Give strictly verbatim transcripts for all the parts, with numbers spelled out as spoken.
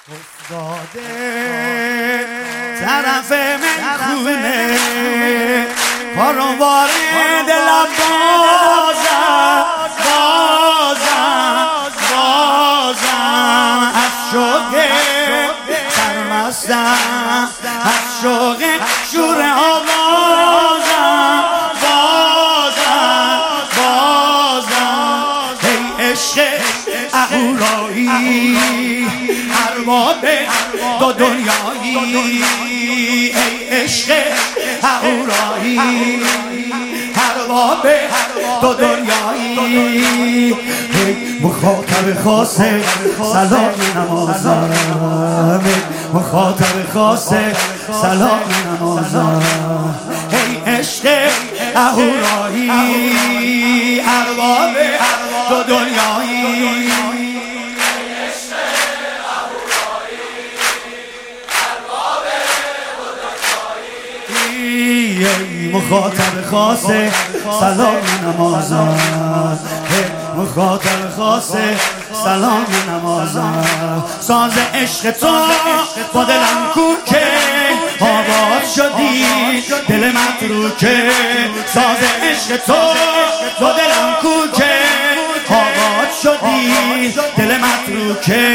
افتاده طرف میخونه کاروان دلم بازم بازم بازم از شوق سرمستم از شوق شور آوازم بازم بازم ای عشق اهورایی ارباب دو دنیایی ای عشق اهورایی ارباب دو دنیایی مخاطب خاصه سلام نمازم مخاطب خاصه سلام نمازم ای عشق اهورایی ارباب دو دنیایی مخاطب خاصه سلام نمازم مخاطب خاصه سلام نمازم ساز عشق تو با دلم کوکه آباد شدی دل متروکه ساز عشق تو با دلم کوکه آباد شدی دل متروکه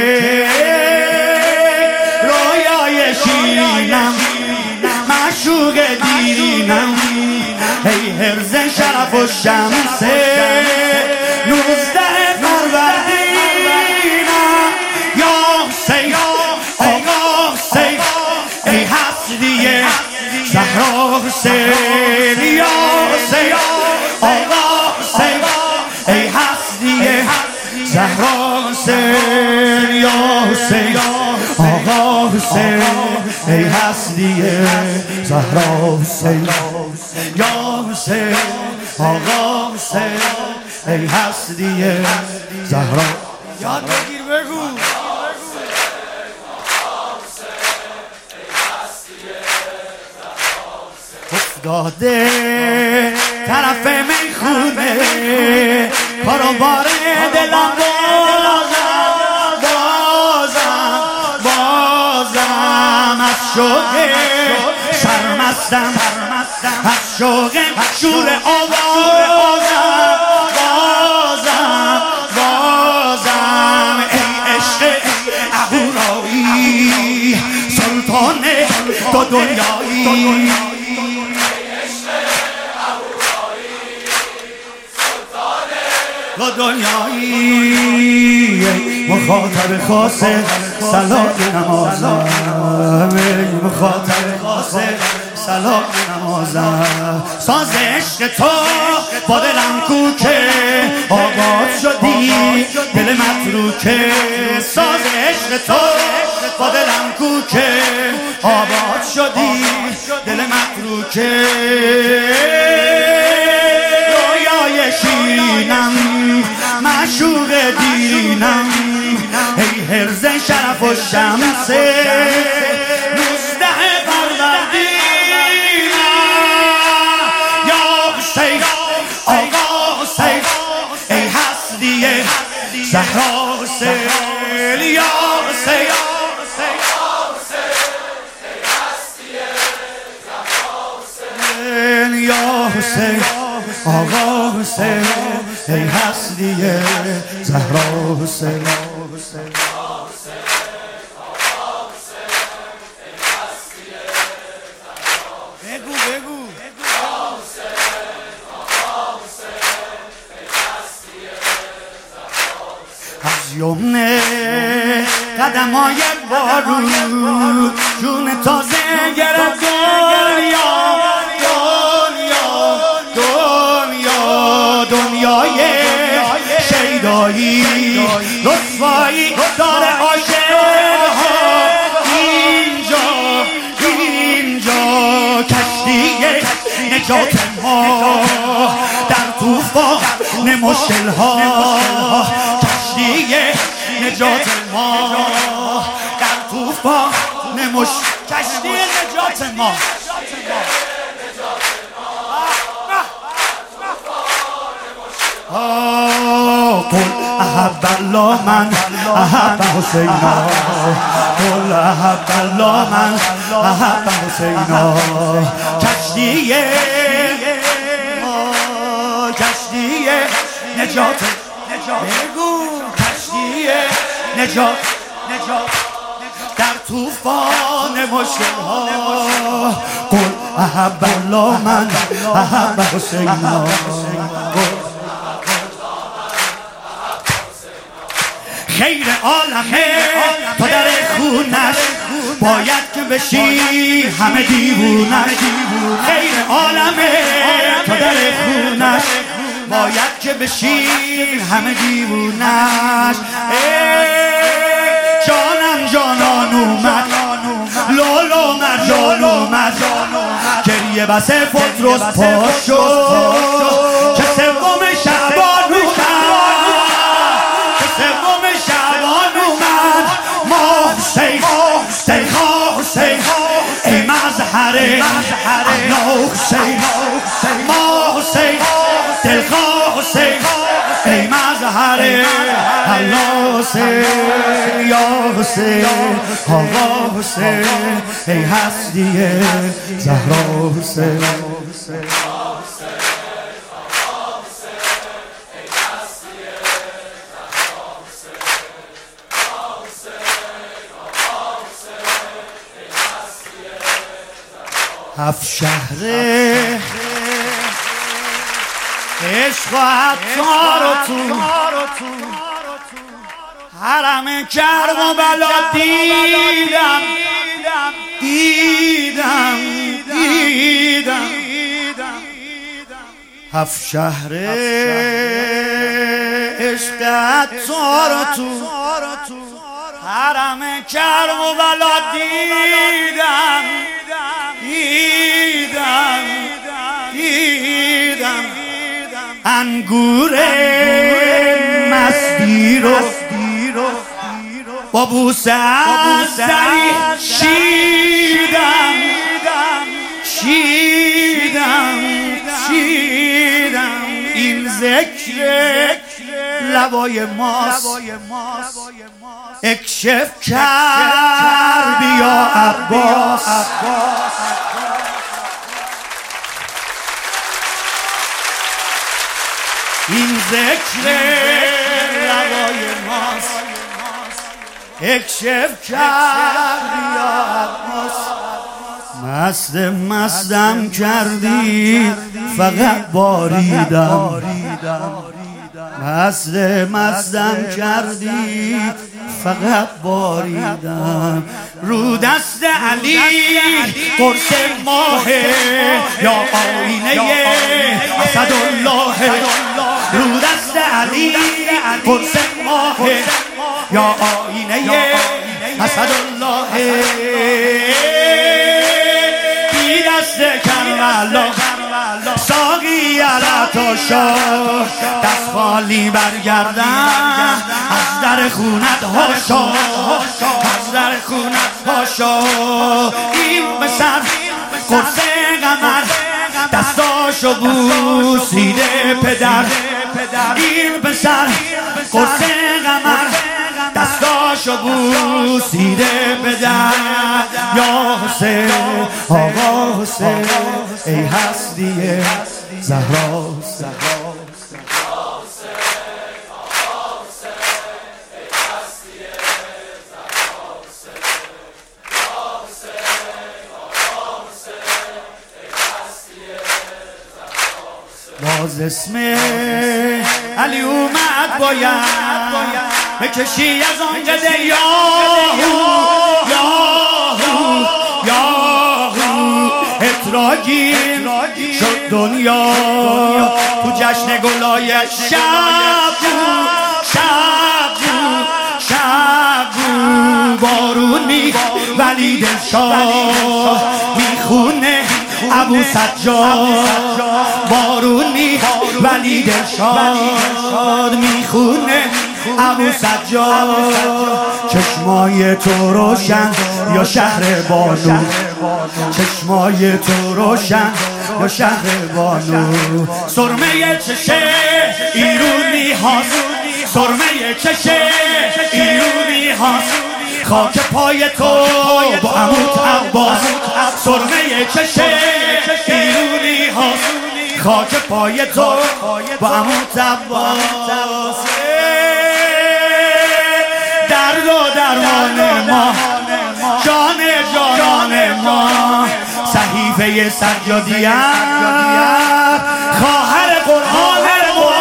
رویای شینم معشوق دیرینم ای حرز شرف و شمسه نوزده فروردینم یا حسین آقا حسین ای حسدی زهرا حسین یا حسین آقا حسین ای حسدی زهرا حسین یا حسین آقا حسین ای حسدی زهرا حسین یا حسین آقا حسین ای حسدی زهرا یاد بگیر بگو افتاده طرف میخونه کاروان دلم بازم بازم بازم از شوق سرمستم از شوق شور آوازم بازم بازم ای عشق اهورایی سلطان دو دنیایی دو دنیایی مخاطب خاصه سلام نمازم مخاطب خاصه سلام نمازم ساز عشق تو با دلم کوکه آباد شدی دل متروکه ساز عشق تو با دلم کوکه آباد شدی دل متروکه رویای شینم معشوق دیرینم ای حرز شرف و شمسه نوزده فروردینم یا حسین آقا حسین ای حسدی زهرا حسین یا حسین یا حسین آقا حسین ای حسدی زهرا حسین بگو بگو از یمن قدمای بارون جون تازه گرفت دنیا دنیای شیدایی رسوایی داره عاشقها اینجا اینجا کشتی نجات ما در طوفان مشکلها کشتی نجات ما در طوفان مشکل کشتی نجات ما قل احب الله من احب حسینا قل احب الله من احب حسینا کشتی کشتی نجات بگو کشتی نجات در طوفان مشکل ها قل احب الله من احب حسینا خیر عالمه تا در خونش باید که بشی همه دیوونش خیر عالمه تا در خونش باید که بشی همه دیوونش جانم جانان اومد لولو مرجان اومد گریه بس پتروس پاش شد که سوم شعبان اومد که سوم شعبان اومد ما حسین دلخواه حسین ای مظهر احنا حسین ما حسین دلخواه حسین ای مظهر احنا حسین یا حسین آقا حسین ای هستی زهرا حسین هفت شهره عشق و عطار و تو حرم کرم و بلا دیدم دیدم دیدم هفت شهره عشق عطار و تو حرم کرم و بلا دیدم دیدم دیدم انگور مستی رو با بوسه از دری شیدم شیدم شیدم این ذکر لبای ماست اکشف کرد یا عباس این ذکر لبای ماست اکشف کرد یا عباس مست مستم کردی فقط باریدم مست مستم کردی فقط باریدم رو دست علی قرص ماه یا آینه اسدالله رو دست علی قرص ماه یا آینه اسدالله بی دست کربلا ساقی علتا شاه دست خالی برگردم از در خونت هاشا از در خونت هاشا این بسر قرص قمر دستاشو بوسیده پدر این بسر قرص قمر دستاشو بوسیده پدر یا حسین آقا حسین ای هستی زهرا باز اسم علی اومد باید بکشی از آن قده یاهو یاهو یاهو اتراگیر شد دنیا تو جشن گلای شب شب شب بارونی ولی دلشاه میخونه ابو سجاد بارونی ولی دلشاد میخونه ابو سجاد چشمای تو روشن یا شهر بانو چشمای تو روشن یا شهر بانو سرمه چشه ایرونی هاست سرمه چشه ایرونی هاست خاک پای تو با عمود عباس سرمه چشه ایرونی هاست خاک پای تو با عمود عباس درد و درمان ما جان جانان ما صحیفه سجادیه خواهر قرآن ما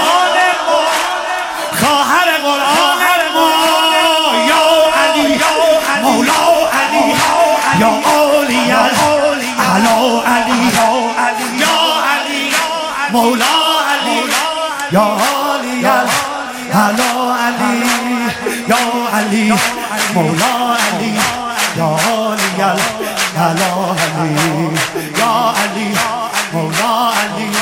خواهر قرآن ما یا علی مولا علی یا اولی علا علی یا علی مولا علی یا اولی علا علی یا علی مولا علی یا اولی علا علی یا علی مولا علی